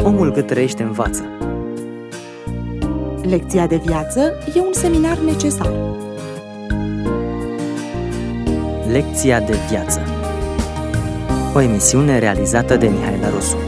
Omul cât trăiește învață. Lecția de viață e un seminar necesar. Lecția de viață. O emisiune realizată de Mihaela Rusu.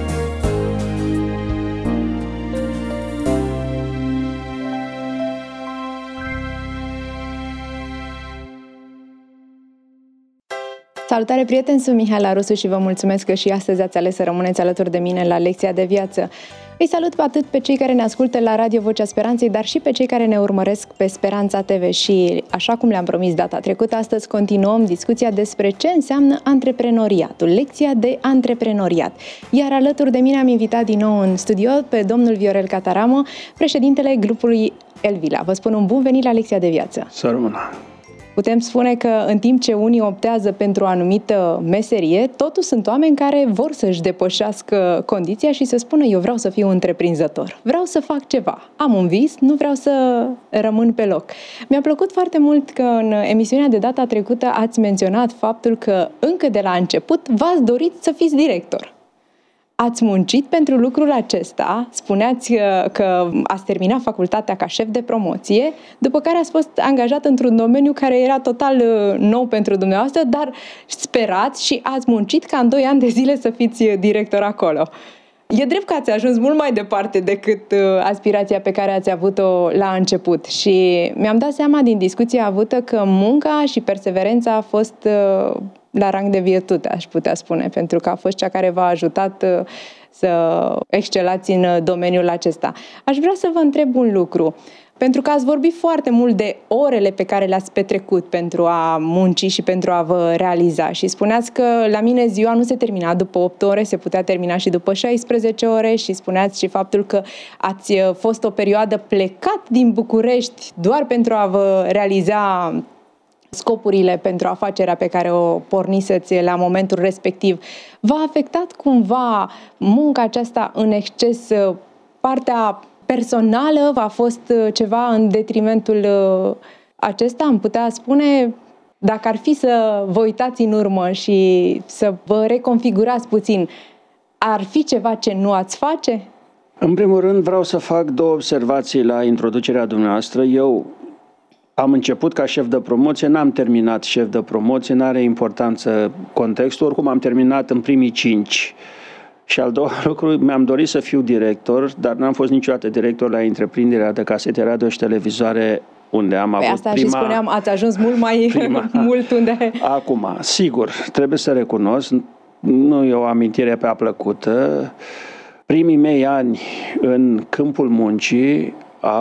Salutare, prieteni, sunt Mihaela Rusu și vă mulțumesc că și astăzi ați ales să rămâneți alături de mine la Lecția de Viață. Îi salut atât pe cei care ne ascultă la Radio Vocea Speranței, dar și pe cei care ne urmăresc pe Speranța TV. Și, așa cum le-am promis data trecută, astăzi continuăm discuția despre ce înseamnă antreprenoriatul, lecția de antreprenoriat. Iar alături de mine am invitat din nou în studio pe domnul Viorel Cataramo, președintele grupului Elvila. Vă spun un bun venit la Lecția de Viață. Să rămână. Putem spune că în timp ce unii optează pentru o anumită meserie, totuși sunt oameni care vor să-și depășească condiția și să spună: eu vreau să fiu întreprinzător, vreau să fac ceva, am un vis, nu vreau să rămân pe loc. Mi-a plăcut foarte mult că în emisiunea de data trecută ați menționat faptul că încă de la început v-ați dorit să fiți director. Ați muncit pentru lucrul acesta, spuneați că ați terminat facultatea ca șef de promoție, după care ați fost angajat într-un domeniu care era total nou pentru dumneavoastră, dar sperați și ați muncit ca în 2 ani de zile să fiți director acolo. E drept că ați ajuns mult mai departe decât aspirația pe care ați avut-o la început și mi-am dat seama din discuția avută că munca și perseverența a fost la rang de virtute, aș putea spune, pentru că a fost cea care v-a ajutat să excelați în domeniul acesta. Aș vrea să vă întreb un lucru, pentru că ați vorbit foarte mult de orele pe care le-ați petrecut pentru a munci și pentru a vă realiza și spuneați că la mine ziua nu se termina după 8 ore, se putea termina și după 16 ore și spuneați și faptul că ați fost o perioadă plecat din București doar pentru a vă realiza scopurile pentru afacerea pe care o porniseți la momentul respectiv. V-a afectat cumva munca aceasta în exces? Partea personală a fost ceva în detrimentul acesta? Am putea spune, dacă ar fi să vă uitați în urmă și să vă reconfigurați puțin, ar fi ceva ce nu ați face? În primul rând vreau să fac 2 observații la introducerea dumneavoastră. Eu am început ca șef de promoție, n-am terminat șef de promoție, n-are importanță contextul, oricum am terminat în primii 5. Și al doilea lucru, mi-am dorit să fiu director, dar n-am fost niciodată director la întreprinderea de casete, radio și televizoare, unde am avut asta prima... și spuneam, ați ajuns mult mai mult unde... Acum, sigur, trebuie să recunosc, nu e o amintire prea plăcută, primii mei ani în câmpul muncii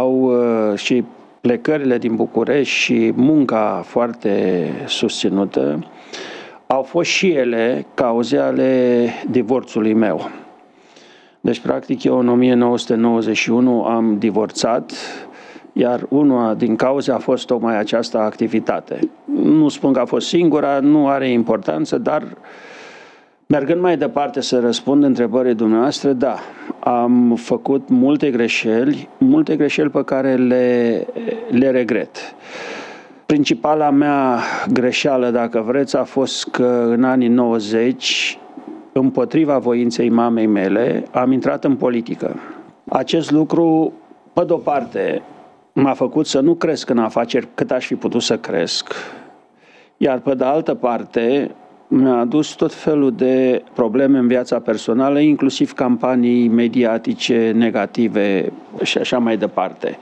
și plecările din București și munca foarte susținută au fost și ele cauze ale divorțului meu. Deci, practic, eu în 1991 am divorțat, iar una din cauze a fost tocmai această activitate. Nu spun că a fost singura, nu are importanță, dar mergând mai departe să răspund întrebării dumneavoastră, da, am făcut multe greșeli pe care le regret. Principala mea greșeală, dacă vreți, a fost că în anii 90, împotriva voinței mamei mele, am intrat în politică. Acest lucru, pe de-o parte, m-a făcut să nu cresc în afaceri cât aș fi putut să cresc, iar pe de altă parte, mi-a adus tot felul de probleme în viața personală, inclusiv campanii mediatice negative și așa mai departe.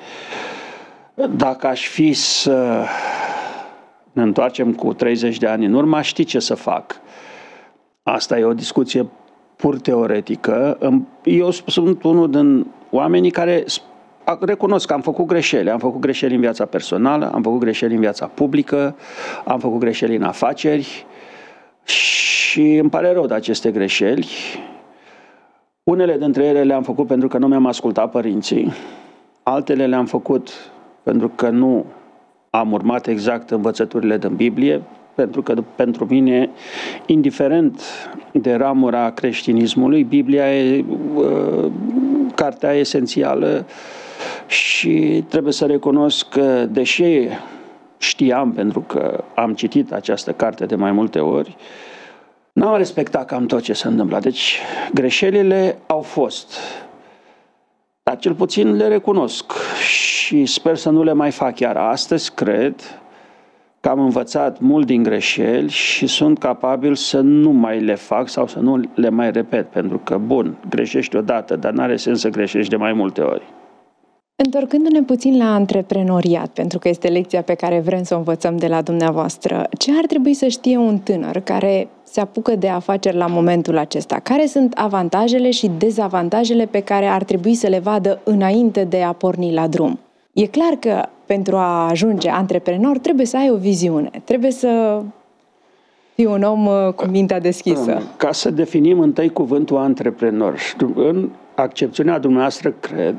Dacă aș fi să ne întoarcem cu 30 de ani în urmă, aș ști ce să fac. Asta e o discuție pur teoretică. Eu sunt unul din oamenii care recunosc că am făcut greșeli. Am făcut greșeli în viața personală, am făcut greșeli în viața publică, am făcut greșeli în afaceri și îmi pare rău de aceste greșeli. Unele dintre ele le-am făcut pentru că nu mi-am ascultat părinții, altele le-am făcut pentru că nu am urmat exact învățăturile din Biblie, pentru că pentru mine, indiferent de ramura creștinismului, Biblia e cartea esențială și trebuie să recunosc că, deși știam, pentru că am citit această carte de mai multe ori, n-am respectat cam tot ce se întâmplă. Deci greșelile au fost. dar cel puțin le recunosc și sper să nu le mai fac chiar astăzi. Cred că am învățat mult din greșeli și sunt capabil să nu mai le fac sau să nu le mai repet, pentru că, bun, greșești odată, dar n-are sens să greșești de mai multe ori. Întorcându-ne puțin la antreprenoriat, pentru că este lecția pe care vrem să o învățăm de la dumneavoastră, ce ar trebui să știe un tânăr care se apucă de afaceri la momentul acesta? Care sunt avantajele și dezavantajele pe care ar trebui să le vadă înainte de a porni la drum? E clar că pentru a ajunge antreprenor trebuie să ai o viziune, trebuie să fii un om cu mintea deschisă. Ca să definim întâi cuvântul antreprenor, în accepțiunea dumneavoastră cred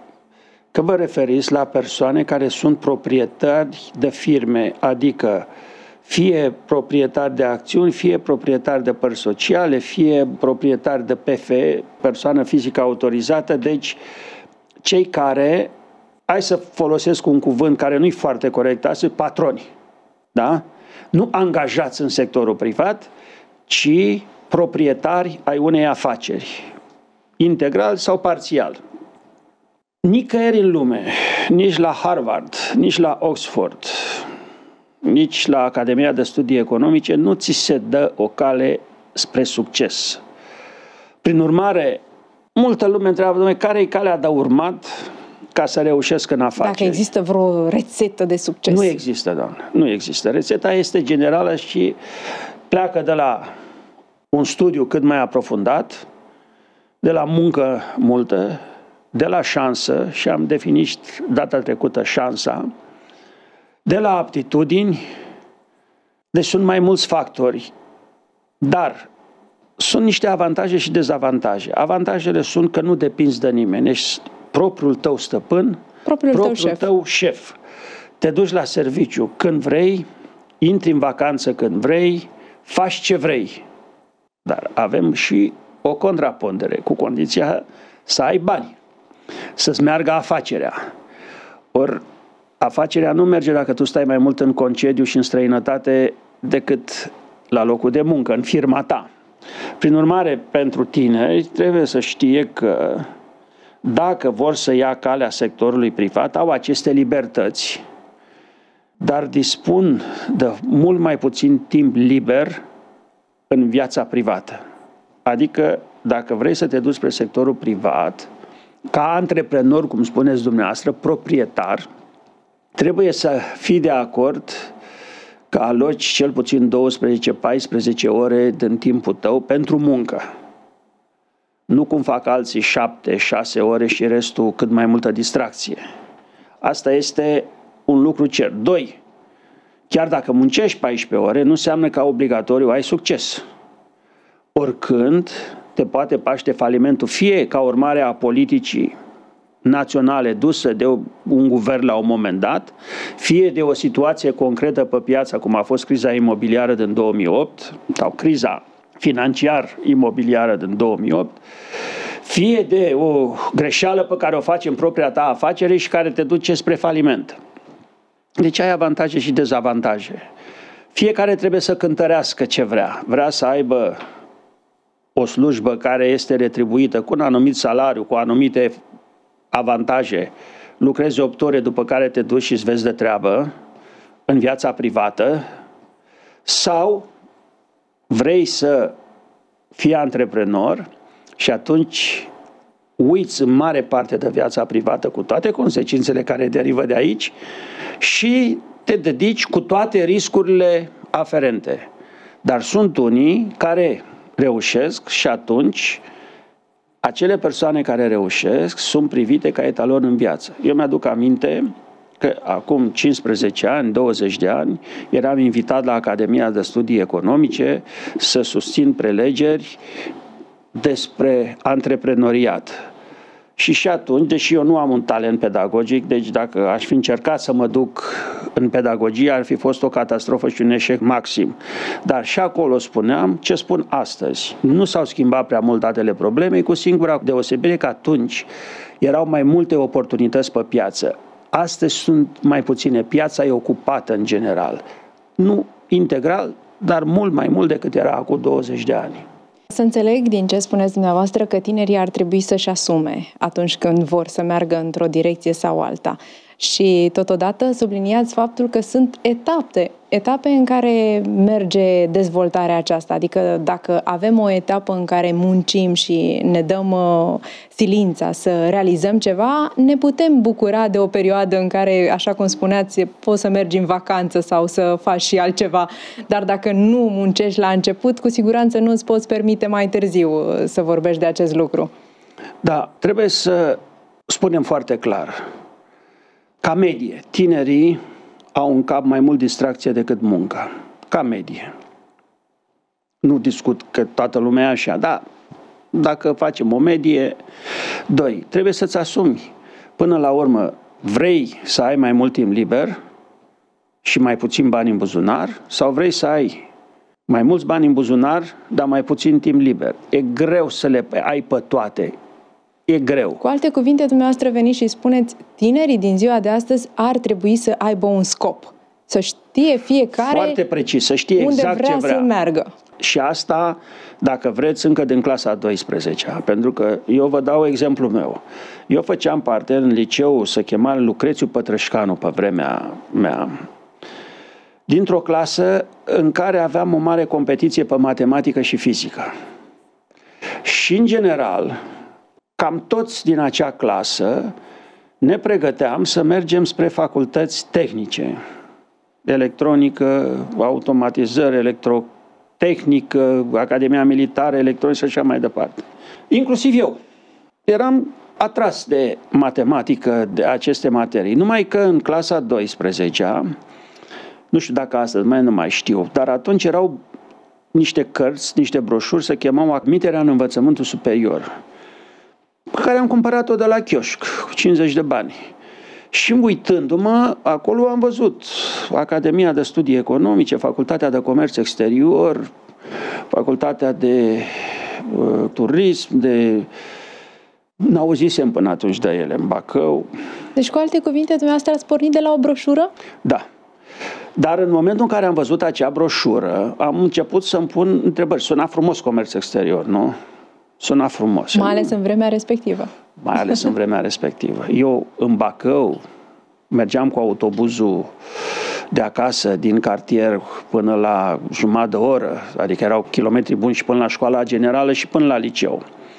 că vă referiți la persoane care sunt proprietari de firme, adică fie proprietari de acțiuni, fie proprietari de părți sociale, fie proprietari de PFE, persoană fizică autorizată, deci cei care, hai să folosesc un cuvânt care nu e foarte corect, sunt patroni, da? Nu angajați în sectorul privat, ci proprietari ai unei afaceri, integral sau parțial. Nicăieri în lume, nici la Harvard, nici la Oxford, nici la Academia de Studii Economice, nu ți se dă o cale spre succes. Prin urmare, multă lume întreabă, care e calea de urmat ca să reușesc în afaceri? Dacă există vreo rețetă de succes. Nu există, doamnă, nu există. Rețeta este generală și pleacă de la un studiu cât mai aprofundat, de la muncă multă, de la șansă, și am definit data trecută șansa, de la aptitudini, deci sunt mai mulți factori, dar sunt niște avantaje și dezavantaje. Avantajele sunt că nu depinzi de nimeni, ești propriul tău stăpân, propriul tău șef. Te duci la serviciu când vrei, intri în vacanță când vrei, faci ce vrei. Dar avem și o contrapondere, cu condiția să ai bani, să-ți meargă afacerea. Ori afacerea nu merge dacă tu stai mai mult în concediu și în străinătate decât la locul de muncă, în firma ta. Prin urmare, pentru tineri trebuie să știe că dacă vor să ia calea sectorului privat, au aceste libertăți, dar dispun de mult mai puțin timp liber în viața privată. Adică, dacă vrei să te duci spre sectorul privat, ca antreprenor, cum spuneți dumneavoastră, proprietar, trebuie să fii de acord că aloci cel puțin 12-14 ore din timpul tău pentru muncă. Nu cum fac alții 7-6 ore și restul cât mai multă distracție. Asta este un lucru cert. 2. Chiar dacă muncești 14 ore, nu înseamnă că obligatoriu ai succes. Oricând te poate paște falimentul, fie ca urmare a politicii naționale dusă de un guvern la un moment dat, fie de o situație concretă pe piață, cum a fost criza imobiliară din 2008 sau criza financiar-imobiliară din 2008, fie de o greșeală pe care o faci în propria ta afacere și care te duce spre faliment. Deci ai avantaje și dezavantaje. Fiecare trebuie să cântărească ce vrea. Vrea să aibă o slujbă care este retribuită cu un anumit salariu, cu anumite avantaje, lucrezi 8 ore după care te duci și îți vezi de treabă în viața privată, sau vrei să fii antreprenor și atunci uiți în mare parte de viața privată cu toate consecințele care derivă de aici și te dedici cu toate riscurile aferente. Dar sunt unii care reușesc și atunci acele persoane care reușesc sunt privite ca etalon în viață. Eu mi-aduc aminte că acum 15 ani, 20 de ani, eram invitat la Academia de Studii Economice să susțin prelegeri despre antreprenoriat. Și atunci, deși eu nu am un talent pedagogic, deci dacă aș fi încercat să mă duc în pedagogie, ar fi fost o catastrofă și un eșec maxim. Dar și acolo spuneam ce spun astăzi. Nu s-au schimbat prea mult datele problemei, cu singura deosebire că atunci erau mai multe oportunități pe piață. Astăzi sunt mai puține. Piața e ocupată în general. Nu integral, dar mult mai mult decât era acum 20 de ani. Să înțeleg din ce spuneți dumneavoastră că tinerii ar trebui să-și asume atunci când vor să meargă într-o direcție sau alta. Și totodată subliniați faptul că sunt etape în care merge dezvoltarea aceasta. Adică dacă avem o etapă în care muncim și ne dăm silința să realizăm ceva, ne putem bucura de o perioadă în care, așa cum spuneați, poți să mergi în vacanță sau să faci și altceva. Dar dacă nu muncești la început, cu siguranță nu îți poți permite mai târziu să vorbești de acest lucru. Da, trebuie să spunem foarte clar. Ca medie, tinerii au în cap mai mult distracție decât muncă. Ca medie. Nu discut că toată lumea e așa, dar dacă facem o medie, 2. Trebuie să-ți asumi. Până la urmă, vrei să ai mai mult timp liber și mai puțin bani în buzunar sau vrei să ai mai mulți bani în buzunar, dar mai puțin timp liber? E greu să le ai pe toate. E greu. Cu alte cuvinte, dumneavoastră veniți și spuneți, tinerii din ziua de astăzi ar trebui să aibă un scop. Să știe fiecare foarte precis, să știe unde exact vrea ce vrea să meargă. Și asta, dacă vreți, încă din clasa 12-a. Pentru că eu vă dau exemplul meu. Eu făceam parte în liceu, se chema Lucrețiu Pătrășcanu pe vremea mea, dintr-o clasă în care aveam o mare competiție pe matematică și fizică. Și, în general, cam toți din acea clasă ne pregăteam să mergem spre facultăți tehnice. Electronică, automatizări, electrotehnică, Academia Militară, electronică și așa mai departe. Inclusiv eu. Eram atras de matematică, de aceste materii. Numai că în clasa 12-a, nu știu dacă astăzi nu mai știu, dar atunci erau niște cărți, niște broșuri, se chemau Admiterea în învățământul superior, pe care am cumpărat-o de la chioșc, cu 50 de bani. Și uitându-mă, acolo am văzut Academia de Studii Economice, Facultatea de Comerț Exterior, Facultatea de Turism, n-auzisem până atunci de ele în Bacău. Deci, cu alte cuvinte, dumneavoastră ați pornit de la o broșură? Da. Dar în momentul în care am văzut acea broșură, am început să-mi pun întrebări. Suna frumos comerț exterior, nu? Suna frumos. Mai ales în vremea respectivă. Mai ales în vremea respectivă. Eu, în Bacău, mergeam cu autobuzul de acasă, din cartier, până la jumătate de oră, adică erau kilometri buni și până la școala generală și până la liceu.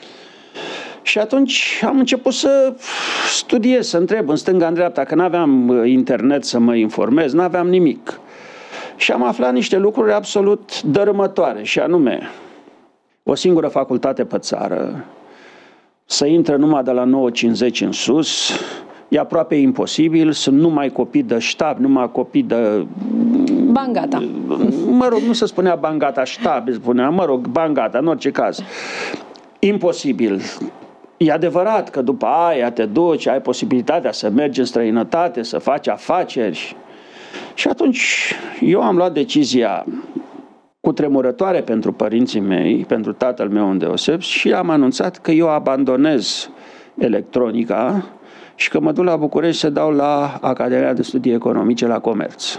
Și atunci am început să studiez, să întreb în stânga, în dreapta, că n-aveam internet să mă informez, n-aveam nimic. Și am aflat niște lucruri absolut dărâmătoare, și anume, o singură facultate pe țară, să intre numai de la 9.50 în sus, e aproape imposibil, sunt numai copii de ștab, numai copii de... Bangata. Mă rog, nu se spunea Bangata, ștab, spunea, mă rog, Bangata, în orice caz. Imposibil. E adevărat că după aia te duci, ai posibilitatea să mergi în străinătate, să faci afaceri. Și atunci eu am luat decizia cutremurătoare pentru părinții mei, pentru tatăl meu îndeoseb, și am anunțat că eu abandonez electronica și că mă duc la București să dau la Academia de Studii Economice la Comerț.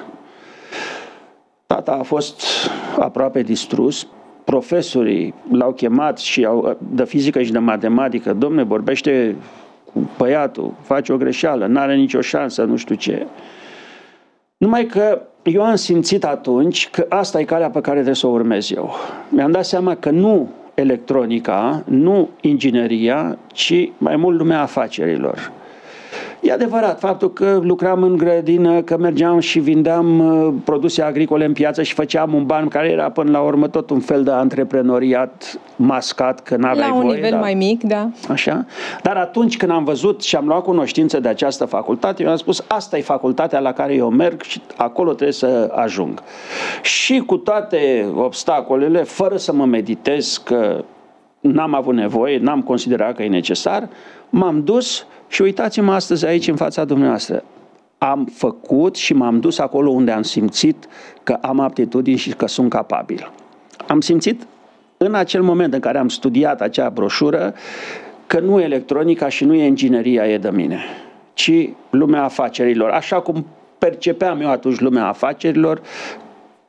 Tata a fost aproape distrus. Profesorii l-au chemat și de fizică și de matematică. Dom'le, vorbește cu băiatul, face o greșeală, n-are nicio șansă, nu știu ce. Numai că eu am simțit atunci că asta e calea pe care trebuie să o urmez eu. Mi-am dat seama că nu electronica, nu ingineria, ci mai mult lumea afacerilor. E adevărat, faptul că lucram în grădină, că mergeam și vindeam produse agricole în piață și făceam un ban care era până la urmă tot un fel de antreprenoriat mascat, că n-aveai voie. La un nivel mai mic, da. Așa? Dar atunci când am văzut și am luat cunoștință de această facultate, eu am spus, asta e facultatea la care eu merg și acolo trebuie să ajung. Și cu toate obstacolele, fără să mă meditez că n-am avut nevoie, n-am considerat că e necesar, m-am dus. Și uitați-mă astăzi aici în fața dumneavoastră. Am făcut și m-am dus acolo unde am simțit că am aptitudini și că sunt capabil. Am simțit în acel moment în care am studiat acea broșură că nu electronica și nu ingineria e de mine, ci lumea afacerilor. Așa cum percepeam eu atunci lumea afacerilor,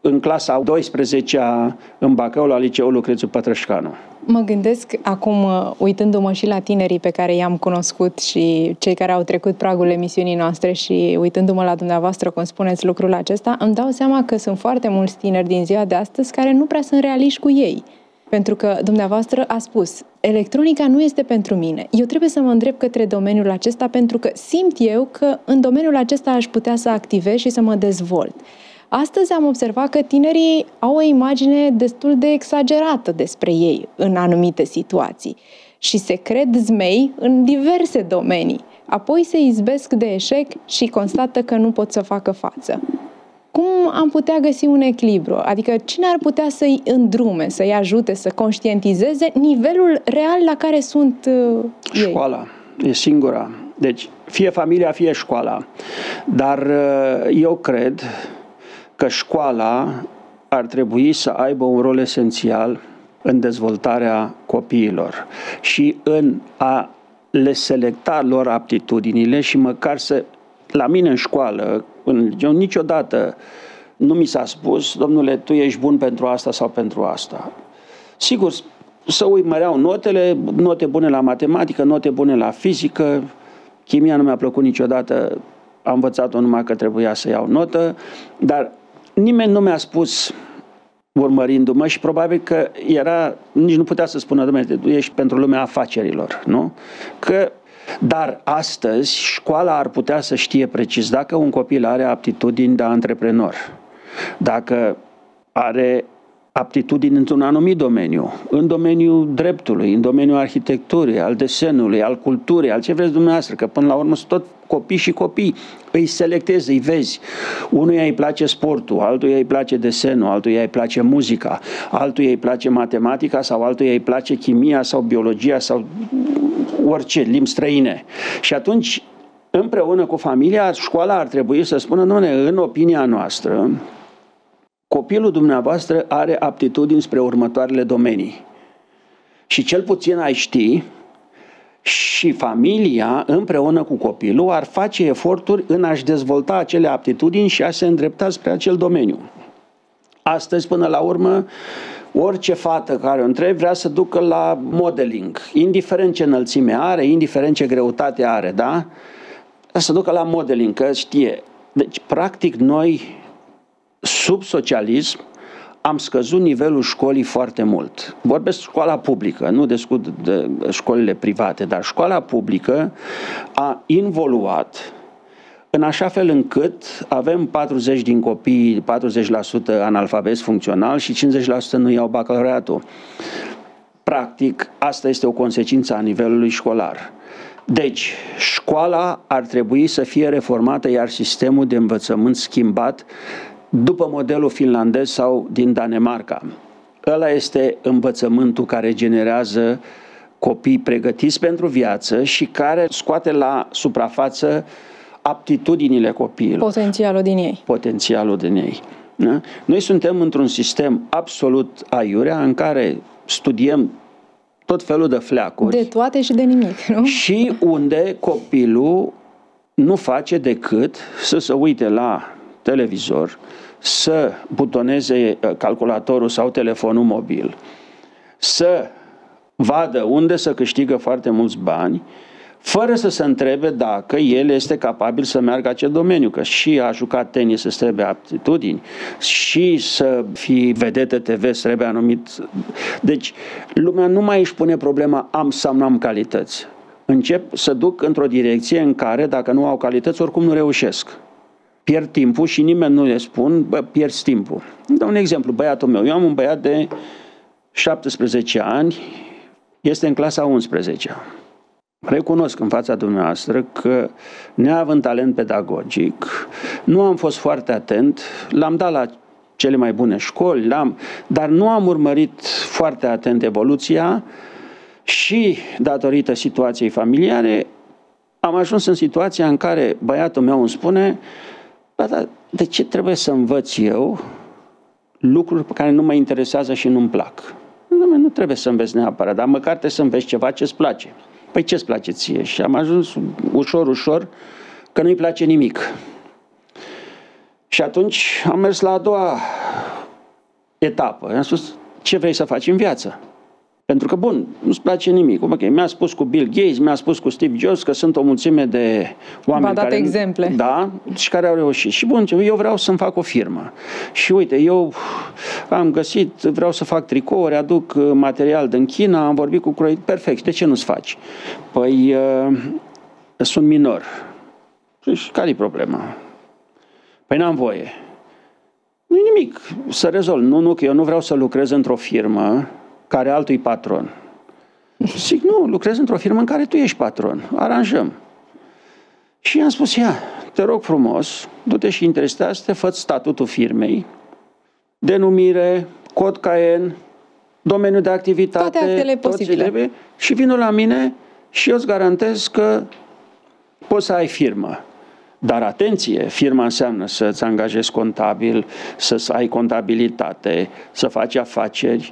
în clasa 12-a în Bacău la liceul Lucrețiu Pătrășcanu. Mă gândesc acum, uitându-mă și la tinerii pe care i-am cunoscut și cei care au trecut pragul emisiunii noastre și uitându-mă la dumneavoastră cum spuneți lucrul acesta, îmi dau seama că sunt foarte mulți tineri din ziua de astăzi care nu prea sunt realiști cu ei. Pentru că dumneavoastră a spus, electronica nu este pentru mine. Eu trebuie să mă îndrept către domeniul acesta pentru că simt eu că în domeniul acesta aș putea să activez și să mă dezvolt. Astăzi am observat că tinerii au o imagine destul de exagerată despre ei în anumite situații și se cred zmei în diverse domenii. Apoi se izbesc de eșec și constată că nu pot să facă față. Cum am putea găsi un echilibru? Adică cine ar putea să-i îndrume, să-i ajute, să conștientizeze nivelul real la care sunt ei? Școala e singura. Deci, fie familia, fie școala. Dar eu cred că școala ar trebui să aibă un rol esențial în dezvoltarea copiilor și în a le selecta lor aptitudinile și măcar să, la mine în școală, eu niciodată nu mi s-a spus, domnule, tu ești bun pentru asta sau pentru asta. Sigur, să urmăreau notele, note bune la matematică, note bune la fizică, chimia nu mi-a plăcut niciodată, am învățat-o numai că trebuia să iau notă, dar nimeni nu mi-a spus, urmărindu-mă, și probabil că nici nu putea să spună, domnule, tu ești pentru lumea afacerilor, nu? Dar astăzi școala ar putea să știe precis dacă un copil are aptitudini de antreprenor, dacă are aptitudini într-un anumit domeniu, în domeniul dreptului, în domeniul arhitecturii, al desenului, al culturii, al ce vreți dumneavoastră, că până la urmă sunt tot copii și copii. Îi selectezi, îi vezi. Unuia îi place sportul, altuia îi place desenul, altuia îi place muzica, altuia îi place matematica sau altuia îi place chimia sau biologia sau orice, limbi străine. Și atunci, împreună cu familia, școala ar trebui să spună, dom'le, în opinia noastră, copilul dumneavoastră are aptitudini spre următoarele domenii. Și cel puțin ai ști și familia, împreună cu copilul, ar face eforturi în a-și dezvolta acele aptitudini și a se îndrepta spre acel domeniu. Astăzi, până la urmă, orice fată care o întrebi vrea să ducă la modeling, indiferent ce înălțime are, indiferent ce greutate are, da? Să ducă la modeling, că știe. Deci, practic, noi, sub socialism, am scăzut nivelul școlii foarte mult. Vorbesc școala publică, nu discut de școlile private, dar școala publică a involuat în așa fel încât avem 40 din copii, 40% analfabeti funcțional și 50% nu iau bacalaureatul. Practic, asta este o consecință a nivelului școlar. Deci, școala ar trebui să fie reformată, iar sistemul de învățământ schimbat după modelul finlandez sau din Danemarca. Ăla este învățământul care generează copii pregătiți pentru viață și care scoate la suprafață aptitudinile copiilor. Potențialul din ei. Da? Noi suntem într-un sistem absolut aiurea în care studiem tot felul de fleacuri. De toate și de nimic, nu? Și unde copilul nu face decât să se uite la televizor, să butoneze calculatorul sau telefonul mobil, să vadă unde să câștigă foarte mulți bani, fără să se întrebe dacă el este capabil să meargă acel domeniu, că și a jucat tenis îți trebuie aptitudini, și să fii vedetă TV îți trebuie anumit. Deci, lumea nu mai își pune problema am sau nu am calități. Încep să duc într-o direcție în care, dacă nu au calități, oricum nu reușesc. Pierd timpul și nimeni nu le spun, pierzi timpul. Dau un exemplu, băiatul meu. Eu am un băiat de 17 ani, este în clasa 11-a. Recunosc în fața dumneavoastră că, neavând talent pedagogic, nu am fost foarte atent, l-am dat la cele mai bune școli, dar nu am urmărit foarte atent evoluția și, datorită situației familiare, am ajuns în situația în care băiatul meu îmi spune: dar de ce trebuie să învăț eu lucruri pe care nu mă interesează și nu-mi plac? Nu trebuie să înveți neapărat, dar măcar trebuie să înveți ceva ce-ți place. Păi ce-ți place ție? Și am ajuns ușor că nu-i place nimic. Și atunci am mers la a doua etapă. I-am spus, ce vrei să faci în viață? Pentru că, bun, nu-ți place nimic. Okay, mi-a spus cu Bill Gates, mi-a spus cu Steve Jobs că sunt o mulțime de oameni care... exemple. Da, și care au reușit. Și bun, eu vreau să-mi fac o firmă. Și uite, eu am găsit, vreau să fac tricouri, aduc material din China, am vorbit cu croitori. Perfect, de ce nu-ți faci? Păi, sunt minor. Și care-i problema? Păi n-am voie. Nu-i nimic, să rezolv. Nu, că eu nu vreau să lucrez într-o firmă care altul-i patron. Zic, nu, lucrez într-o firmă în care tu ești patron. Aranjăm. Și i-am spus, ia, te rog frumos, du-te și interesează-te, fă-ți statutul firmei, denumire, cod CAEN, domeniul de activitate, toate actele posibile. Trebuie, și vină la mine și eu îți garantez că poți să ai firmă. Dar atenție, firma înseamnă să-ți angajezi contabil, să ai contabilitate, să faci afaceri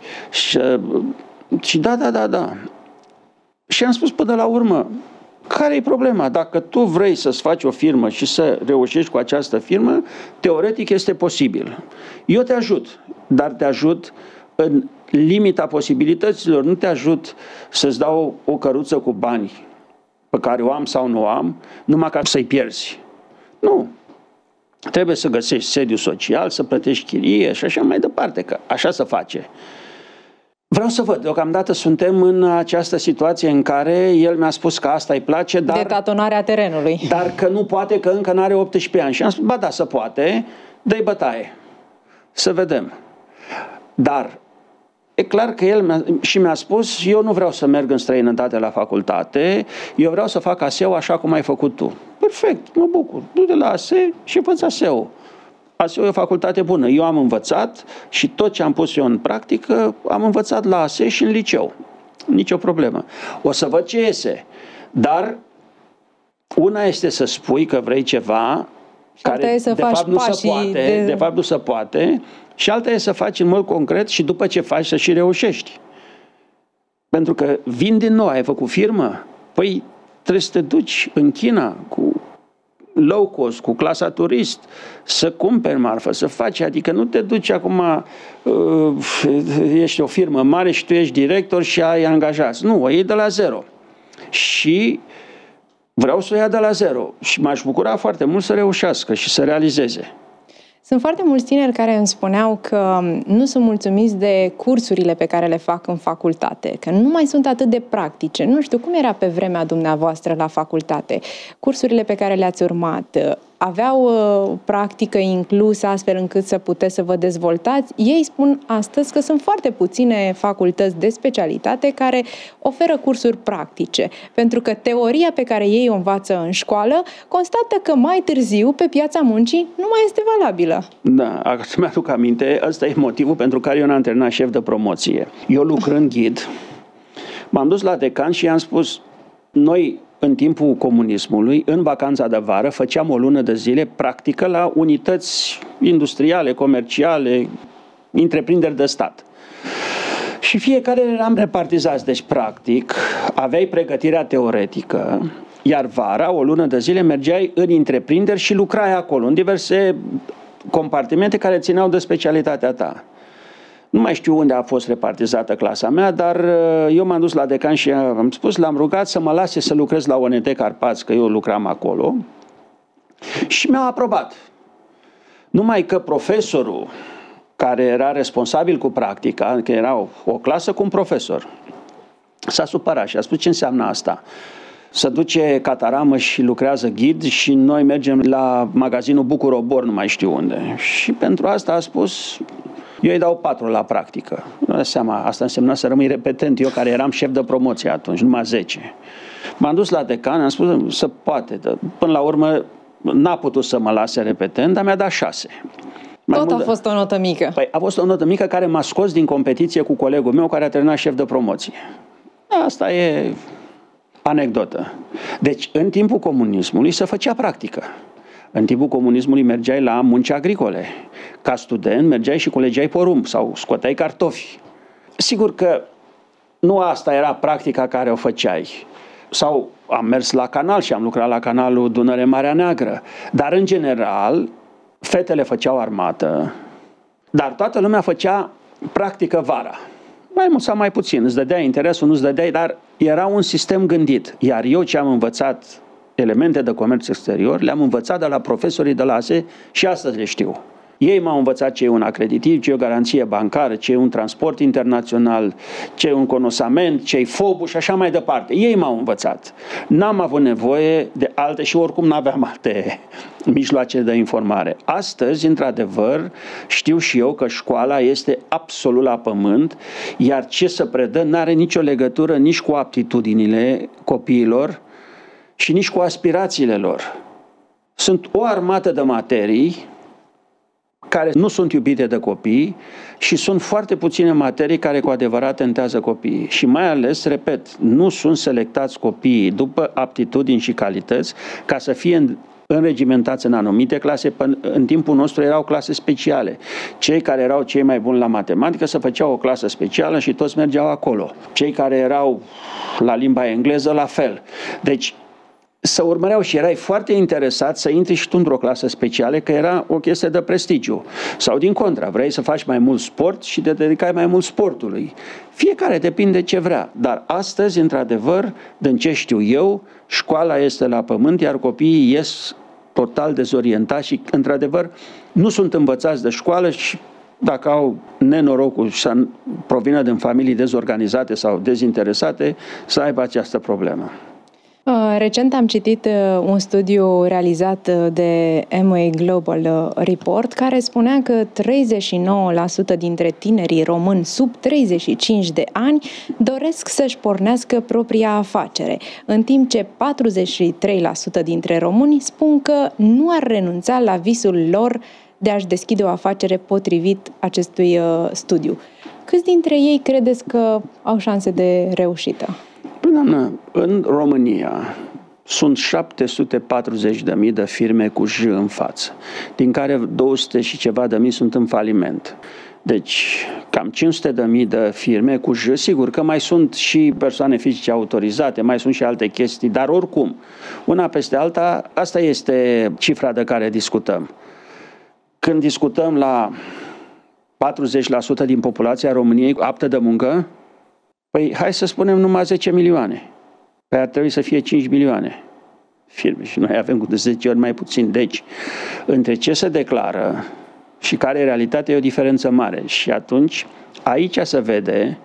și da. Și am spus până la urmă, care e problema? Dacă tu vrei să-ți faci o firmă și să reușești cu această firmă, teoretic este posibil. Eu te ajut, dar te ajut în limita posibilităților, nu te ajut să-ți dau o căruță cu bani pe care o am sau nu o am, numai ca să-i pierzi. Nu. Trebuie să găsești sediu social, să plătești chirie și așa mai departe, că așa se face. Vreau să văd, deocamdată suntem în această situație în care el mi-a spus că asta îi place, dar... Detatonarea terenului. Dar că nu poate, că încă n-are 18 ani. Și am spus, ba da, se poate, dă-i bătaie. Să vedem. Dar e clar că el mi-a spus, eu nu vreau să merg în străinătate la facultate, eu vreau să fac ASEU așa cum ai făcut tu. Perfect, mă bucur. Du-te la ASE și fă-ți ASEU. ASEU e o facultate bună. Eu am învățat și tot ce am pus eu în practică, am învățat la ASE și în liceu. Nicio problemă. O să văd ce iese. Dar una este să spui că vrei ceva care de fapt nu se poate, de fapt nu se poate, și alta e să faci în mod concret și după ce faci să și reușești. Pentru că vin din nou, ai făcut firmă, păi trebuie să te duci în China cu low cost, cu clasa turist, să cumperi marfă, să faci, adică nu te duci acum, ești o firmă mare și tu ești director și ai angajați. Nu, o iei de la zero. Și vreau să o ia de la zero și m-aș bucura foarte mult să reușească și să realizeze. Sunt foarte mulți tineri care îmi spuneau că nu sunt mulțumiți de cursurile pe care le fac în facultate, că nu mai sunt atât de practice. Nu știu, cum era pe vremea dumneavoastră la facultate? Cursurile pe care le-ați urmat aveau practică inclusă astfel încât să puteți să vă dezvoltați? Ei spun astăzi că sunt foarte puține facultăți de specialitate care oferă cursuri practice, pentru că teoria pe care ei o învață în școală constată că mai târziu pe piața muncii nu mai este valabilă. Da, mi-aduc aminte, ăsta e motivul pentru care eu n-am terminat șef de promoție. Eu lucrând ghid, m-am dus la decan și i-am spus, noi în timpul comunismului, în vacanța de vară, făceam o lună de zile practică la unități industriale, comerciale, întreprinderi de stat. Și fiecare eram repartizați, deci practic aveai pregătirea teoretică, iar vara, o lună de zile, mergeai în întreprinderi și lucrai acolo, în diverse compartimente care țineau de specialitatea ta. Nu mai știu unde a fost repartizată clasa mea, dar eu m-am dus la decan și am spus, l-am rugat să mă lase să lucrez la ONT Carpați, că eu lucram acolo, și mi-au aprobat. Numai că profesorul care era responsabil cu practica, că era o clasă cu un profesor, s-a supărat și a spus, ce înseamnă asta? Se duce Cataramă și lucrează ghid și noi mergem la magazinul Bucurobor, nu mai știu unde. Și pentru asta a spus, eu îi dau 4 la practică. Nu dați seama, asta însemna să rămâi repetent, eu care eram șef de promoție atunci, numai 10. M-am dus la decan, am spus, se poate, până la urmă n-a putut să mă lase repetent, dar mi-a dat 6. Tot a fost o notă mică. Păi a fost o notă mică care m-a scos din competiție cu colegul meu care a terminat șef de promoție. Asta e anecdotă. Deci, în timpul comunismului se făcea practică. În timpul comunismului mergeai la munci agricole. Ca student mergeai și culegeai porumb sau scoteai cartofi. Sigur că nu asta era practica care o făceai. Sau am mers la canal și am lucrat la canalul Dunăre-Marea Neagră. Dar, în general, fetele făceau armată, Dar toată lumea făcea practică vara. Mai mult sau mai puțin, îți dădea interesul, nu îți dădeai, dar era un sistem gândit. Iar eu ce am învățat elemente de comerț exterior, le-am învățat de la profesorii de la ASE și astăzi le știu. Ei m-au învățat ce e un acreditiv, ce e o garanție bancară, ce e un transport internațional, ce e un conosament, ce e FOB și așa mai departe. Ei m-au învățat. N-am avut nevoie de alte și oricum n-aveam alte mijloace de informare. Astăzi, într-adevăr, știu și eu că școala este absolut la pământ, iar ce se predă n-are nicio legătură nici cu aptitudinile copiilor și nici cu aspirațiile lor. Sunt o armată de materii care nu sunt iubite de copii și sunt foarte puține materii care cu adevărat tentează copiii. Și mai ales, repet, nu sunt selectați copiii după aptitudini și calități ca să fie înregimentați în anumite clase. În timpul nostru erau clase speciale. Cei care erau cei mai buni la matematică se făceau o clasă specială și toți mergeau acolo. Cei care erau la limba engleză, la fel. Deci, să urmăreau și erai foarte interesat să intri și tu într-o clasă specială, că era o chestie de prestigiu. Sau din contra, vrei să faci mai mult sport și te dedicai mai mult sportului. Fiecare depinde ce vrea. Dar astăzi, într-adevăr, din ce știu eu, școala este la pământ, iar copiii ies total dezorientați și, într-adevăr, nu sunt învățați de școală și dacă au nenorocul să provină din familii dezorganizate sau dezinteresate, să aibă această problemă. Recent am citit un studiu realizat de MOA Global Report care spunea că 39% dintre tinerii români sub 35 de ani doresc să-și pornească propria afacere, în timp ce 43% dintre români spun că nu ar renunța la visul lor de a-și deschide o afacere potrivit acestui studiu. Câți dintre ei credeți că au șanse de reușită? Doamnă, în România sunt 740.000 de firme cu J în față, din care 200 și ceva de mii sunt în faliment. Deci, cam 500.000 de firme cu J, sigur că mai sunt și persoane fizice autorizate, mai sunt și alte chestii, dar oricum, una peste alta, asta este cifra de care discutăm. Când discutăm la 40% din populația României aptă de muncă, păi hai să spunem numai 10 milioane. Păi ar trebui să fie 5 milioane firme și noi avem cu de 10 ori mai puțin. Deci, între ce se declară și care e realitatea e o diferență mare. Și atunci, aici se vede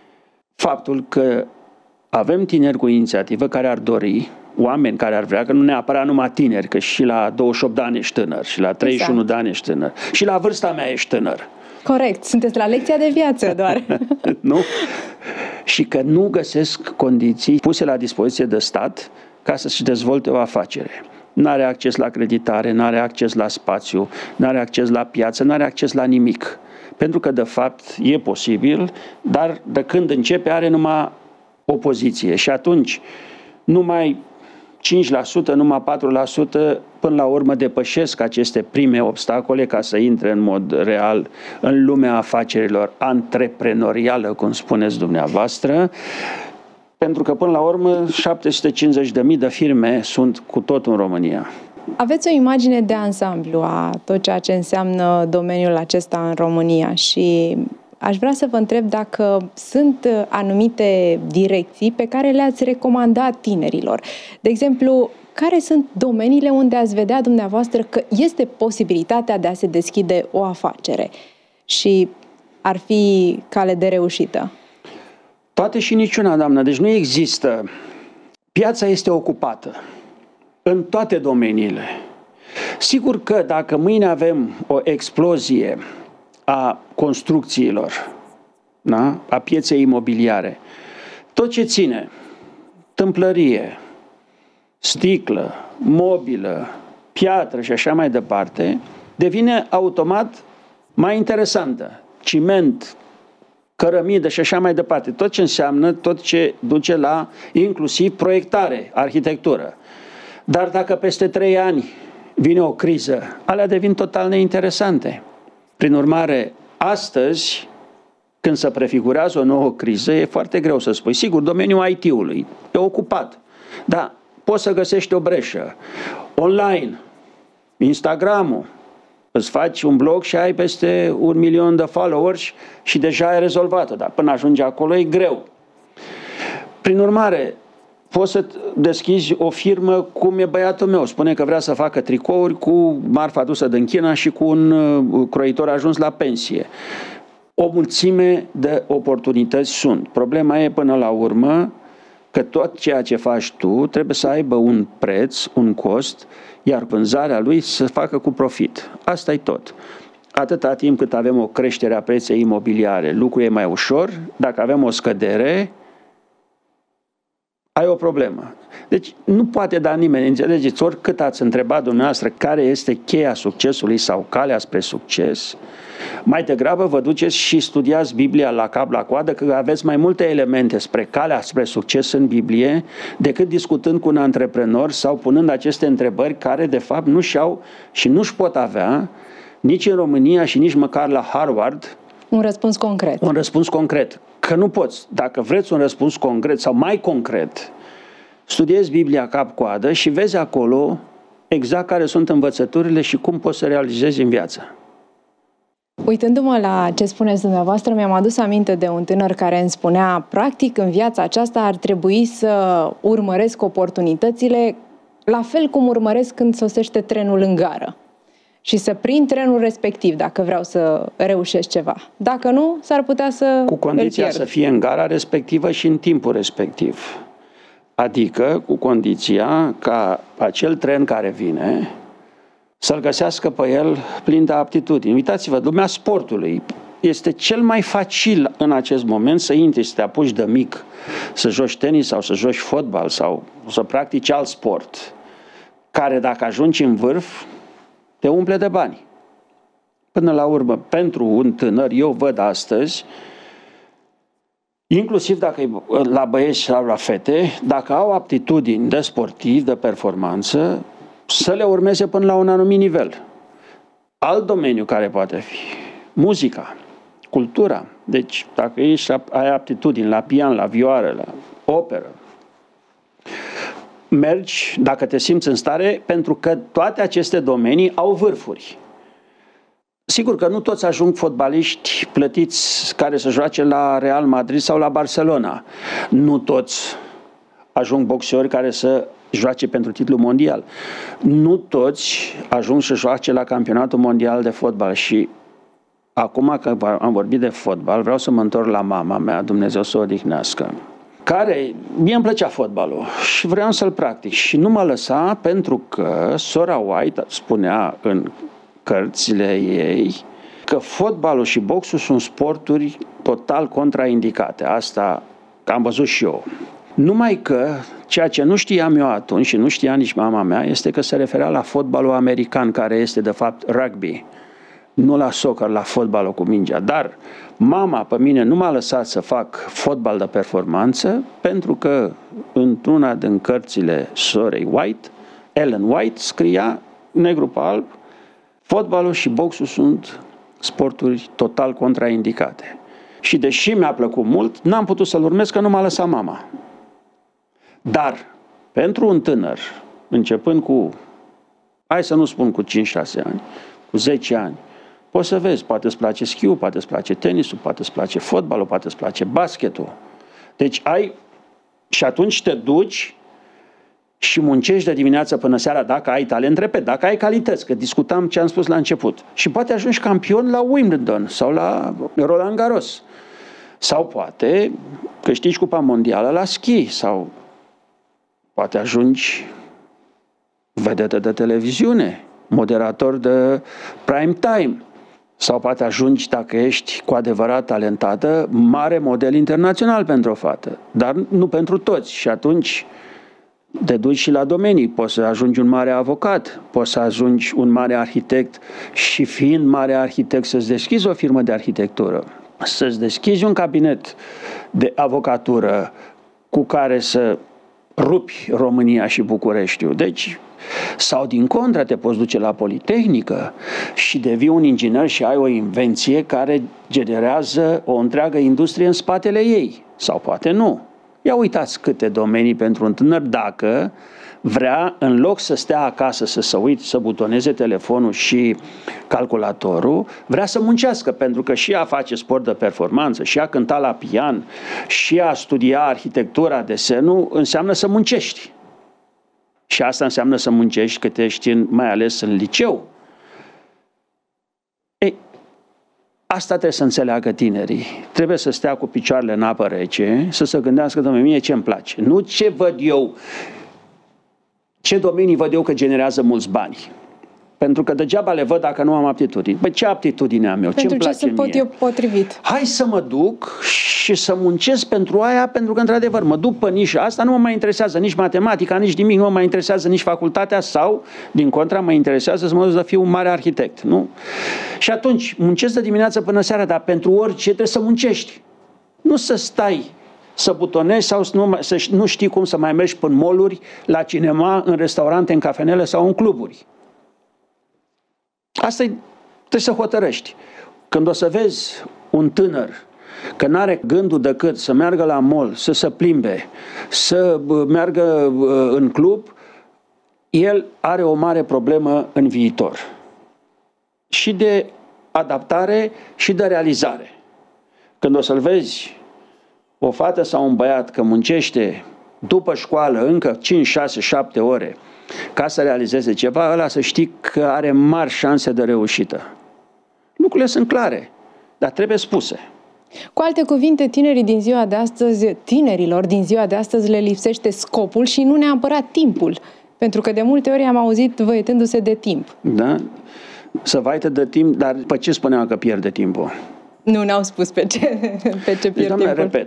faptul că avem tineri cu inițiativă care ar dori, oameni care ar vrea, că nu neapărat numai tineri, că și la 28 de ani ești tânăr, și la 31 de ani ești tânăr, și la vârsta mea ești tânăr. Corect, sunteți la lecția de viață doar. Nu? Și că nu găsesc condiții puse la dispoziție de stat ca să-și dezvolte o afacere. N-are acces la creditare, n-are acces la spațiu, n-are acces la piață, n-are acces la nimic. Pentru că, de fapt, e posibil, dar de când începe are numai opoziție. Și atunci, numai 5%, numai 4% până la urmă depășesc aceste prime obstacole ca să intre în mod real în lumea afacerilor antreprenorială, cum spuneți dumneavoastră, pentru că până la urmă 750.000 de firme sunt cu tot în România. Aveți o imagine de ansamblu a tot ceea ce înseamnă domeniul acesta în România și aș vrea să vă întreb dacă sunt anumite direcții pe care le-ați recomandat tinerilor. De exemplu, care sunt domeniile unde ați vedea dumneavoastră că este posibilitatea de a se deschide o afacere și ar fi cale de reușită? Toate și niciuna, doamnă. Deci nu există. Piața este ocupată în toate domeniile. Sigur că dacă mâine avem o explozie a construcțiilor, da? A pieței imobiliare, tot ce ține, tâmplărie, sticlă, mobilă, piatră și așa mai departe, devine automat mai interesantă. Ciment, cărămidă și așa mai departe. Tot ce înseamnă, tot ce duce la inclusiv proiectare, arhitectură. Dar dacă peste 3 ani vine o criză, alea devin total neinteresante. Prin urmare, astăzi, când se prefigurează o nouă criză, e foarte greu să spui. Sigur, domeniul IT-ului e ocupat, dar poți să găsești o breșă. Online, Instagram-ul, Îți faci un blog și ai peste 1 milion de followers și deja ai rezolvat-o, dar până ajungi acolo e greu. Prin urmare, poți să deschizi o firmă cum e băiatul meu. Spune că vrea să facă tricouri cu marfa adusă din China și cu un croitor ajuns la pensie. O mulțime de oportunități sunt. Problema e până la urmă că tot ceea ce faci tu trebuie să aibă un preț, un cost, iar vânzarea lui să facă cu profit. Asta e tot. Atâta timp cât avem o creștere a preței imobiliare, lucrul e mai ușor. Dacă avem o scădere, ai o problemă. Deci nu poate da nimeni, înțelegeți, oricât ați întrebat dumneavoastră care este cheia succesului sau calea spre succes, mai degrabă vă duceți și studiați Biblia la cap la coadă, că aveți mai multe elemente spre calea spre succes în Biblie, decât discutând cu un antreprenor sau punând aceste întrebări care de fapt nu și-au și nu-și pot avea nici în România și nici măcar la Harvard un răspuns concret. Un răspuns concret. Că nu poți. Dacă vreți un răspuns concret sau mai concret, studiezi Biblia cap-coadă și vezi acolo exact care sunt învățăturile și cum poți să realizezi în viață. Uitându-mă la ce spuneți dumneavoastră, mi-am adus aminte de un tânăr care îmi spunea, practic, în viața aceasta ar trebui să urmăresc oportunitățile la fel cum urmăresc când sosește trenul în gară. Și să prind trenul respectiv dacă vreau să reușesc ceva. Dacă nu, s-ar putea să cu condiția să fie în gara respectivă și în timpul respectiv. Adică cu condiția ca acel tren care vine să-l găsească pe el plin de aptitudini. Uitați-vă, lumea sportului este cel mai facil în acest moment să intri, să te apuci de mic, să joci tenis sau să joci fotbal sau să practici alt sport, care dacă ajungi în vârf, te umple de bani. Până la urmă, pentru un tânăr, eu văd astăzi, inclusiv dacă e la băieți sau la fete, dacă au aptitudini de sportiv, de performanță, să le urmeze până la un anumit nivel. Alt domeniu care poate fi muzica, cultura. Deci, dacă ai aptitudini la pian, la vioară, la operă, mergi dacă te simți în stare, pentru că toate aceste domenii au vârfuri. Sigur că nu toți ajung fotbaliști plătiți care să joace la Real Madrid sau la Barcelona. Nu toți ajung boxeri care să joace pentru titlul mondial. Nu toți ajung să joace la campionatul mondial de fotbal. Și acum că am vorbit de fotbal, vreau să mă întorc la mama mea, Dumnezeu să o odihnească, care, mie îmi plăcea fotbalul și vreau să-l practic și nu mă lăsa pentru că sora White spunea în cărțile ei că fotbalul și boxul sunt sporturi total contraindicate. Asta am văzut și eu. Numai că ceea ce nu știam eu atunci și nu știa nici mama mea este că se referea la fotbalul american, care este de fapt rugby, nu la soccer, la fotbalul cu mingea. Dar mama pe mine nu m-a lăsat să fac fotbal de performanță pentru că într-una din cărțile sorei White, Ellen White, scria negru pe alb: fotbalul și boxul sunt sporturi total contraindicate. Și deși mi-a plăcut mult, n-am putut să-l urmez că nu m-a lăsat mama. Dar pentru un tânăr, începând cu, hai să nu spun cu 5-6 ani, cu 10 ani, poți să vezi, poate îți place schiul, poate îți place tenisul, poate îți place fotbalul, poate îți place basketul. Deci și atunci te duci și muncești de dimineață până seara dacă ai talent, repet, dacă ai calități, că discutam ce am spus la început. Și poate ajungi campion la Wimbledon sau la Roland Garros. Sau poate câștigi cupa mondială la schi sau poate ajungi vedetă de televiziune, moderator de prime time. Sau poate ajungi, dacă ești cu adevărat talentată, mare model internațional pentru o fată. Dar nu pentru toți. Și atunci te duci și la domenii. Poți să ajungi un mare avocat, poți să ajungi un mare arhitect și fiind mare arhitect să-ți deschizi o firmă de arhitectură, să-ți deschizi un cabinet de avocatură cu care să rupi România și Bucureștiul. Deci, sau din contră, te poți duce la Politehnică și devii un inginer și ai o invenție care generează o întreagă industrie în spatele ei. Sau poate nu. Ia uitați câte domenii pentru un tânăr dacă vrea, în loc să stea acasă, să se uite, să butoneze telefonul și calculatorul, vrea să muncească, pentru că și a face sport de performanță, și a cânta la pian, și a studia arhitectura, desenul, înseamnă să muncești. Și asta înseamnă să muncești cât ești mai ales în liceu. Ei, asta trebuie să înțeleagă tinerii. Trebuie să stea cu picioarele în apă rece, să se gândească, dom'le, mie ce îmi place. Nu ce văd eu, ce domenii văd eu că generează mulți bani. Pentru că degeaba le văd dacă nu am aptitudini. Băi, ce aptitudine am eu? Pentru ce-mi place ce să pot eu potrivit? Hai să mă duc și să muncesc pentru aia, pentru că, într-adevăr, mă duc pe nișa asta, nu mă mai interesează nici matematica, nici nimic, nu mă mai interesează nici facultatea sau, din contra, mă interesează să mă duc să fiu un mare arhitect, nu? Și atunci, muncesc de dimineață până seara, dar pentru orice trebuie să muncești. Nu să stai să butonezi sau să nu știi cum să mai mergi până mall-uri, la cinema, în restaurante, în cafenele sau în cluburi. Asta trebuie să hotărăști. Când o să vezi un tânăr că n-are gândul decât să meargă la mall, să se plimbe, să meargă în club, el are o mare problemă în viitor. Și de adaptare și de realizare. Când o să-l vezi o fată sau un băiat că muncește după școală încă 5, 6, 7 ore ca să realizeze ceva, ăla să știi că are mari șanse de reușită. Lucrurile sunt clare, dar trebuie spuse. Cu alte cuvinte, tinerilor din ziua de astăzi le lipsește scopul și nu neapărat timpul. Pentru că de multe ori am auzit văitându-se de timp. Da? Să vaită de timp, dar pe ce spuneam că pierde timpul? Nu, n-au spus pe ce pierd deci, timpul. Repet,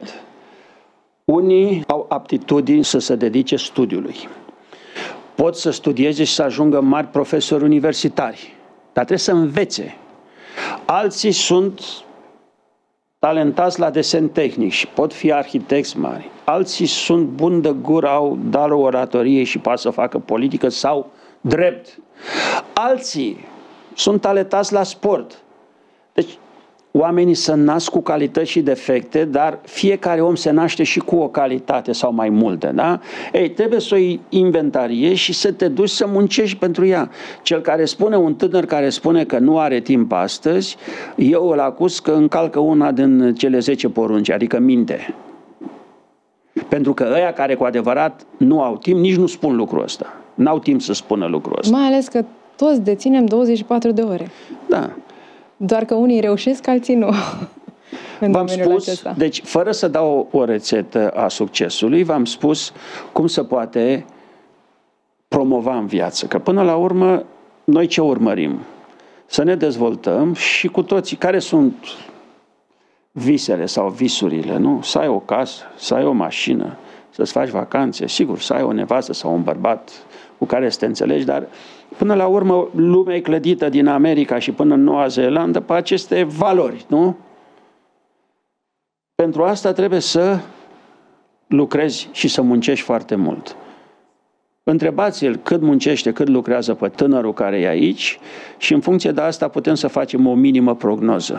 unii au aptitudini să se dedice studiului. Pot să studieze și să ajungă mari profesori universitari, dar trebuie să învețe. Alții sunt talentați la desen tehnic și pot fi arhitecți mari. Alții sunt buni de gură, au darul oratoriei și pot să facă politică sau drept. Alții sunt talentați la sport. Deci, oamenii se nasc cu calități și defecte, dar fiecare om se naște și cu o calitate sau mai multe, da? Ei, trebuie să o inventariezi și să te duci să muncești pentru ea. Un tânăr care spune că nu are timp astăzi, eu îl acuz că încalcă una din cele 10 porunci, adică minte. Pentru că ăia care cu adevărat nu au timp, nici nu spun lucrul ăsta. N-au timp să spună lucrul ăsta. Mai ales că toți deținem 24 de ore. Da. Doar că unii reușesc, alții nu. V-am spus, acesta. Deci fără să dau o rețetă a succesului, v-am spus cum se poate promova în viață. Că până la urmă, noi ce urmărim? Să ne dezvoltăm și cu toții, care sunt visele sau visurile, nu? Să ai o casă, să ai o mașină, să-ți faci vacanțe, sigur, să ai o nevastă sau un bărbat cu care să te înțelegi, dar până la urmă lumea e clădită din America și până în Noua Zeelandă pe aceste valori, nu? Pentru asta trebuie să lucrezi și să muncești foarte mult. Întrebați-l cât muncește, cât lucrează pe tânărul care e aici și în funcție de asta putem să facem o minimă prognoză.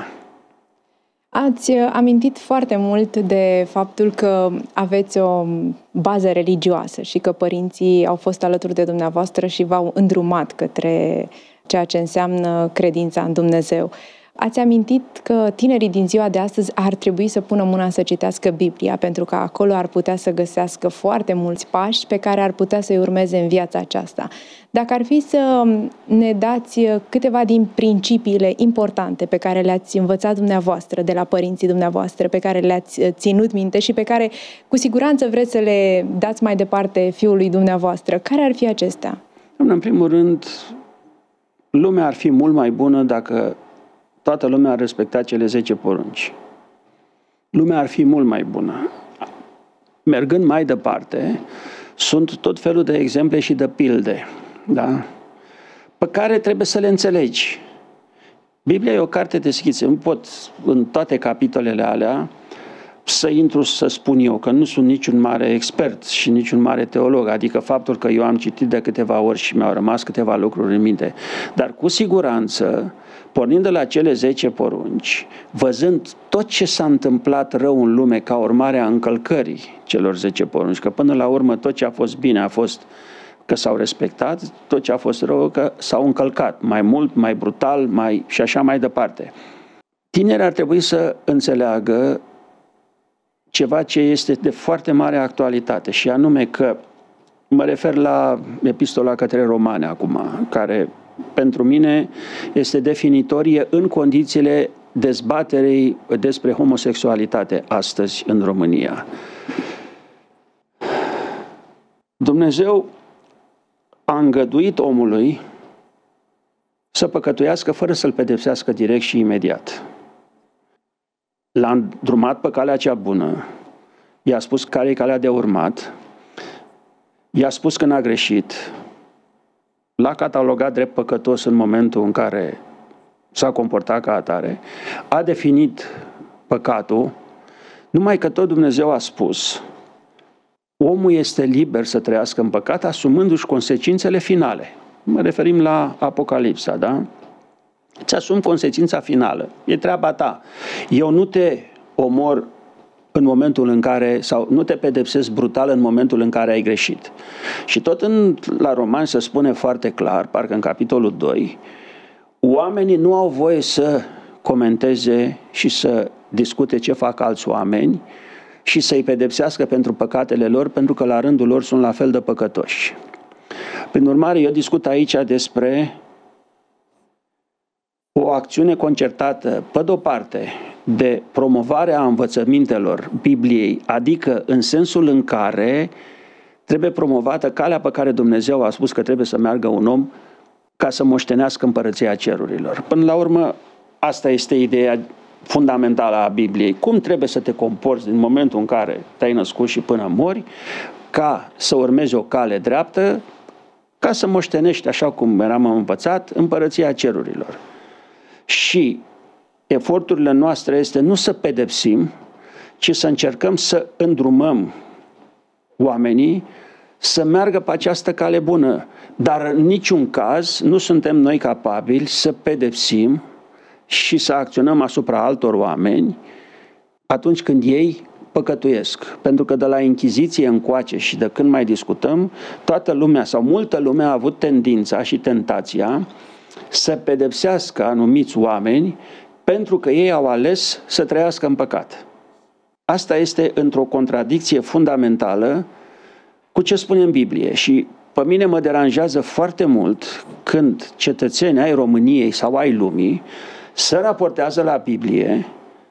Ați amintit foarte mult de faptul că aveți o bază religioasă și că părinții au fost alături de dumneavoastră și v-au îndrumat către ceea ce înseamnă credința în Dumnezeu. Ați amintit că tinerii din ziua de astăzi ar trebui să pună mâna să citească Biblia, pentru că acolo ar putea să găsească foarte mulți pași pe care ar putea să-i urmeze în viața aceasta. Dacă ar fi să ne dați câteva din principiile importante pe care le-ați învățat dumneavoastră de la părinții dumneavoastră, pe care le-ați ținut minte și pe care cu siguranță vreți să le dați mai departe fiului dumneavoastră, care ar fi acestea? În primul rând, lumea ar fi mult mai bună dacă toată lumea ar respecta cele 10 porunci. Lumea ar fi mult mai bună. Mergând mai departe, sunt tot felul de exemple și de pilde, da? Pe care trebuie să le înțelegi. Biblia e o carte deschisă. Nu pot în toate capitolele alea să intru să spun eu că nu sunt niciun mare expert și niciun mare teolog, adică faptul că eu am citit de câteva ori și mi-au rămas câteva lucruri în minte, dar cu siguranță, pornind de la cele 10 porunci, văzând tot ce s-a întâmplat rău în lume ca urmare a încălcării celor 10 porunci, că până la urmă tot ce a fost bine a fost că s-au respectat, tot ce a fost rău că s-au încălcat, mai mult, mai brutal, și așa mai departe. Tinerii ar trebui să înțeleagă ceva ce este de foarte mare actualitate și anume că mă refer la epistola către Romani acum, care pentru mine este definitorie în condițiile dezbaterii despre homosexualitate astăzi în România. Dumnezeu a îngăduit omului să păcătuiască fără să-l pedepsească direct și imediat. L-a îndrumat pe calea cea bună, i-a spus care e calea de urmat, i-a spus că n-a greșit, l-a catalogat drept păcătos în momentul în care s-a comportat ca atare, a definit păcatul, numai că tot Dumnezeu a spus, omul este liber să trăiască în păcat, asumându-și consecințele finale. Mă referim la Apocalipsa, da? Îți asumi consecința finală. E treaba ta. Eu nu te omor în momentul în care, sau nu te pedepsesc brutal în momentul în care ai greșit. Și tot la Romani se spune foarte clar, parcă în capitolul 2, oamenii nu au voie să comenteze și să discute ce fac alți oameni și să-i pedepsească pentru păcatele lor, pentru că la rândul lor sunt la fel de păcătoși. Prin urmare, eu discut aici despre o acțiune concertată, pe de-o parte, de promovarea învățămintelor Bibliei, adică în sensul în care trebuie promovată calea pe care Dumnezeu a spus că trebuie să meargă un om ca să moștenească împărăția cerurilor. Până la urmă, asta este ideea fundamentală a Bibliei. Cum trebuie să te comporți din momentul în care te-ai născut și până mori, ca să urmezi o cale dreaptă, ca să moștenești, așa cum eram învățat, împărăția cerurilor. Și eforturile noastre este nu să pedepsim, ci să încercăm să îndrumăm oamenii să meargă pe această cale bună. Dar în niciun caz nu suntem noi capabili să pedepsim și să acționăm asupra altor oameni atunci când ei păcătuiesc. Pentru că de la Inchiziție încoace și de când mai discutăm, toată lumea sau multă lume a avut tendința și tentația să pedepsească anumiți oameni pentru că ei au ales să trăiască în păcat. Asta este într-o contradicție fundamentală cu ce spune în Biblie și pe mine mă deranjează foarte mult când cetățeni ai României sau ai lumii se raportează la Biblie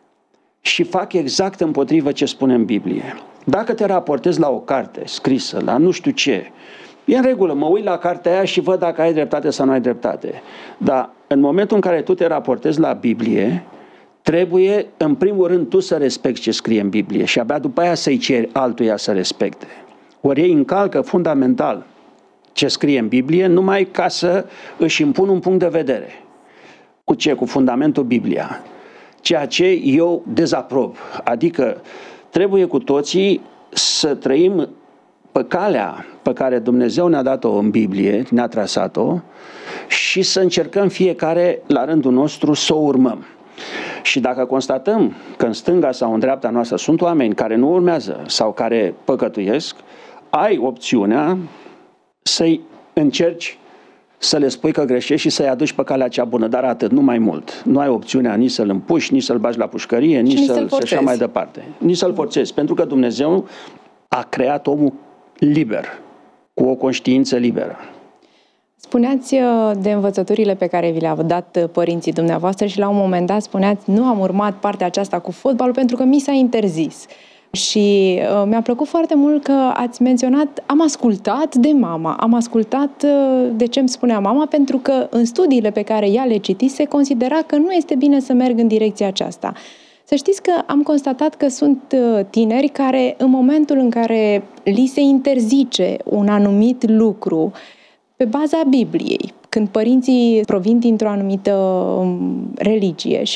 și fac exact împotrivă ce spune în Biblie. Dacă te raportezi la o carte scrisă, la nu știu ce, e în regulă, mă uit la cartea aia și văd dacă ai dreptate sau nu ai dreptate. Dar în momentul în care tu te raportezi la Biblie, trebuie în primul rând tu să respecti ce scrie în Biblie și abia după aia să-i ceri altuia să respecte. Ori ei încalcă fundamental ce scrie în Biblie numai ca să își impun un punct de vedere. Cu ce? Cu fundamentul Biblia. Ceea ce eu dezaprob. Adică trebuie cu toții să trăim pe calea pe care Dumnezeu ne-a dat-o în Biblie, ne-a trasat-o, și să încercăm fiecare la rândul nostru să o urmăm. Și dacă constatăm că în stânga sau în dreapta noastră sunt oameni care nu urmează sau care păcătuiesc, ai opțiunea să-i încerci să le spui că greșești și să-i aduci pe calea cea bună, dar atât, nu mai mult. Nu ai opțiunea nici să-l împuși, nici să-l bagi la pușcărie, nici să-l așa mai departe. Nici să-l forțezi, pentru că Dumnezeu a creat omul liber, cu o conștiință liberă. Spuneați de învățăturile pe care vi le-au dat părinții dumneavoastră și la un moment dat spuneați, nu am urmat partea aceasta cu fotbalul pentru că mi s-a interzis. Și mi-a plăcut foarte mult că ați menționat, am ascultat de mama, am ascultat de ce îmi spunea mama, pentru că în studiile pe care ea le citise considera că nu este bine să merg în direcția aceasta. Să știți că am constatat că sunt tineri care în momentul în care li se interzice un anumit lucru pe baza Bibliei, când părinții provin dintr-o anumită religie și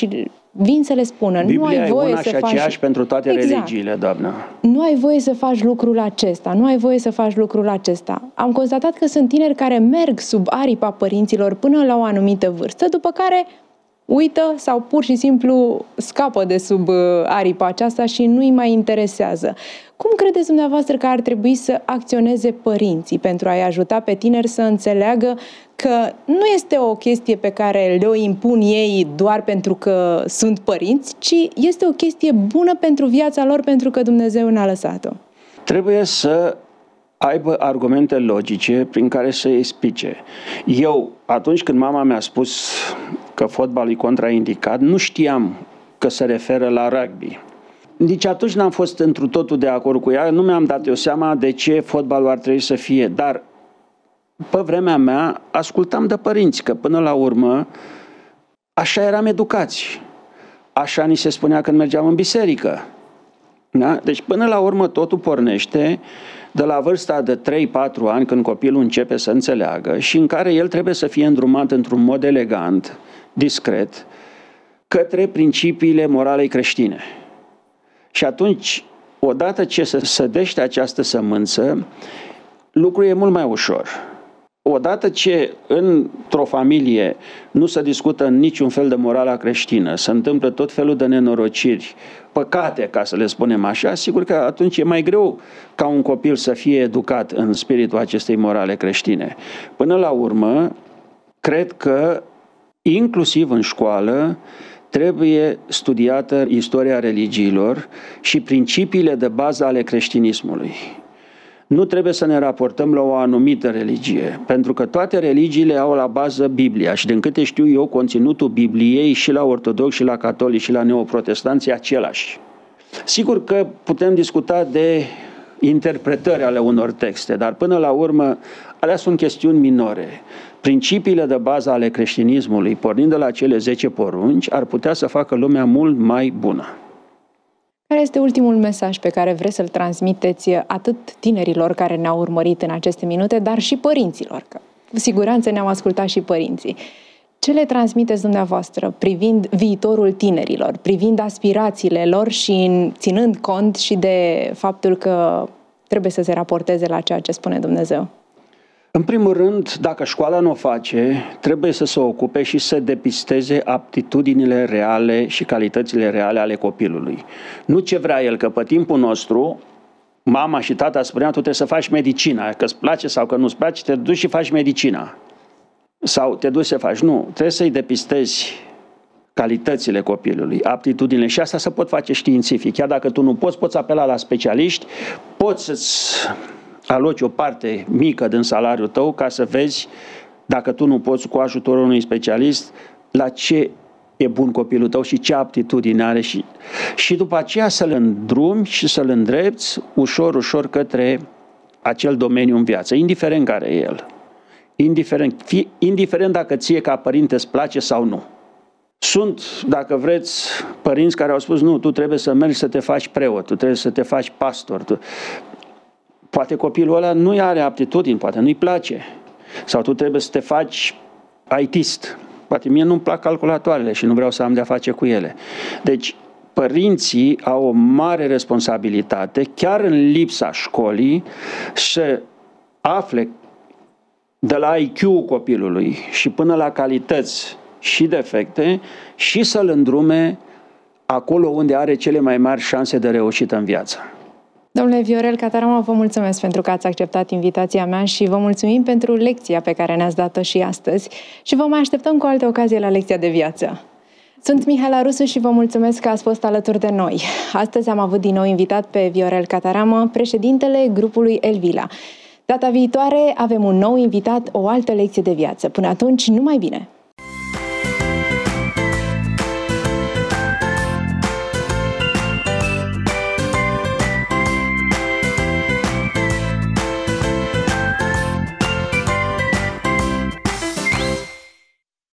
vin să le spună, Biblia nu ai voie e una să și faci... aceeași pentru toate Exact. religiile, doamnă. Nu ai voie să faci lucrul acesta, nu ai voie să faci lucrul acesta. Am constatat că sunt tineri care merg sub aripa părinților până la o anumită vârstă, după care uită sau pur și simplu scapă de sub aripa aceasta și nu-i mai interesează. Cum credeți dumneavoastră că ar trebui să acționeze părinții pentru a-i ajuta pe tineri să înțeleagă că nu este o chestie pe care le-o impun ei doar pentru că sunt părinți, ci este o chestie bună pentru viața lor pentru că Dumnezeu ne-a lăsat-o? Trebuie să aibă argumente logice prin care să explice. Eu, atunci când mama mi-a spus că fotbalul e contraindicat, nu știam că se referă la rugby. Nici atunci n-am fost întru totul de acord cu ea, nu mi-am dat eu seama de ce fotbalul ar trebui să fie, dar pe vremea mea ascultam de părinți, că până la urmă așa eram educați. Așa ni se spunea când mergeam în biserică. Da? Deci până la urmă totul pornește de la vârsta de 3-4 ani, când copilul începe să înțeleagă și în care el trebuie să fie îndrumat într-un mod elegant, discret, către principiile moralei creștine. Și atunci, odată ce se sădește această sămânță, lucrul e mult mai ușor. Odată ce într-o familie nu se discută niciun fel de morală creștină, se întâmplă tot felul de nenorociri, păcate, ca să le spunem așa, sigur că atunci e mai greu ca un copil să fie educat în spiritul acestei morale creștine. Până la urmă, cred că, inclusiv în școală, trebuie studiată istoria religiilor și principiile de bază ale creștinismului. Nu trebuie să ne raportăm la o anumită religie, pentru că toate religiile au la bază Biblia și din câte știu eu, conținutul Bibliei și la ortodoxi, și la catolici, și la neoprotestanți e același. Sigur că putem discuta de interpretări ale unor texte, dar până la urmă, alea sunt chestiuni minore. Principiile de bază ale creștinismului, pornind de la cele 10 porunci, ar putea să facă lumea mult mai bună. Care este ultimul mesaj pe care vreți să-l transmiteți atât tinerilor care ne-au urmărit în aceste minute, dar și părinților? Că cu siguranță ne-au ascultat și părinții. Ce le transmiteți dumneavoastră privind viitorul tinerilor, privind aspirațiile lor și ținând cont și de faptul că trebuie să se raporteze la ceea ce spune Dumnezeu? În primul rând, dacă școala nu o face, trebuie să se ocupe și să depisteze aptitudinile reale și calitățile reale ale copilului. Nu ce vrea el, că pe timpul nostru, mama și tata spunea, tu trebuie să faci medicina, că îți place sau că nu-ți place, te duci și faci medicina. Sau te duci să faci. Nu, trebuie să-i depistezi calitățile copilului, aptitudinile și asta se pot face științific. Chiar dacă tu nu poți apela la specialiști, poți să-ți aloci o parte mică din salariul tău ca să vezi, dacă tu nu poți cu ajutorul unui specialist, la ce e bun copilul tău și ce aptitudine are și după aceea să-l îndrumi și să-l îndrepți ușor către acel domeniu în viață, indiferent care e el. Indiferent dacă ție ca părinte îți place sau nu. Sunt, dacă vreți, părinți care au spus, nu, tu trebuie să mergi să te faci preot, tu trebuie să te faci pastor. Poate copilul ăla nu are aptitudini, poate nu-i place. Sau tu trebuie să te faci IT-ist. Poate mie nu-mi plac calculatoarele și nu vreau să am de-a face cu ele. Deci, părinții au o mare responsabilitate, chiar în lipsa școlii, să afle de la IQ-ul copilului și până la calități și defecte și să-l îndrume acolo unde are cele mai mari șanse de reușită în viață. Domnule Viorel Catarama, vă mulțumesc pentru că ați acceptat invitația mea și vă mulțumim pentru lecția pe care ne-ați dat-o și astăzi și vă mai așteptăm cu alte ocazie la lecția de viață. Sunt Mihaela Rusu și vă mulțumesc că ați fost alături de noi. Astăzi am avut din nou invitat pe Viorel Catarama, președintele grupului Elvila. Data viitoare avem un nou invitat, o altă lecție de viață. Până atunci, numai bine!